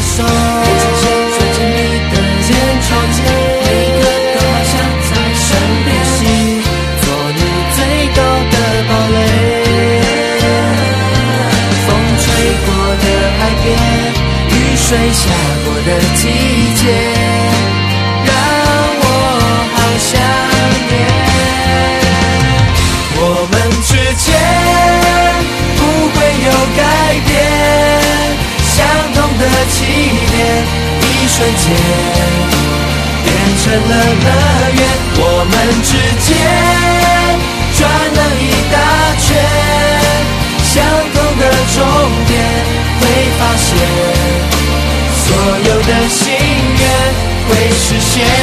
手，抓紧你的肩头，每个都好像在生练习，做你最高的堡垒。风吹过的海边，雨水下过的季节，让我好想念。我们之间不会有改变，相同的起点，一瞬间变成了乐园。我们之间转了一大圈，相同的终点，会发现所有的心愿会实现。